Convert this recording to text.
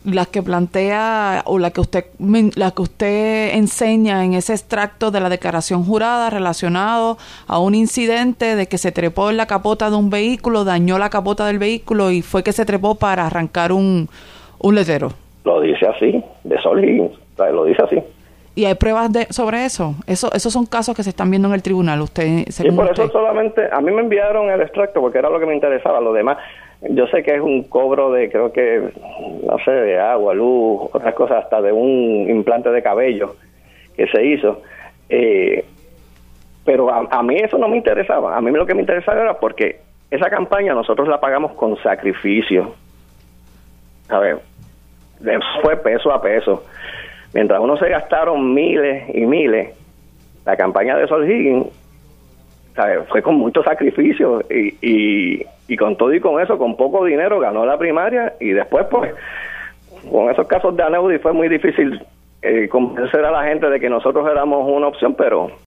las que plantea o la que usted enseña en ese extracto de la declaración jurada relacionado a un incidente de que se trepó en la capota de un vehículo, dañó la capota del vehículo y fue que se trepó para arrancar un letrero. Lo dice así, de Sol Higgins, lo dice así. ¿Y hay pruebas sobre eso? Esos son casos que se están viendo en el tribunal. Y por eso solamente, a mí me enviaron el extracto porque era lo que me interesaba. Lo demás, yo sé que es un cobro de, creo que, no sé, de agua, luz, otras cosas, hasta de un implante de cabello que se hizo. Pero a mí eso no me interesaba. A mí lo que me interesaba era porque esa campaña nosotros la pagamos con sacrificio. A ver, fue peso a peso. Mientras uno se gastaron miles y miles, la campaña de Sol Higgins, ¿sabes?, fue con mucho sacrificio y con todo y con eso, con poco dinero, ganó la primaria y después, pues, con esos casos de Aneudi fue muy difícil convencer a la gente de que nosotros éramos una opción, pero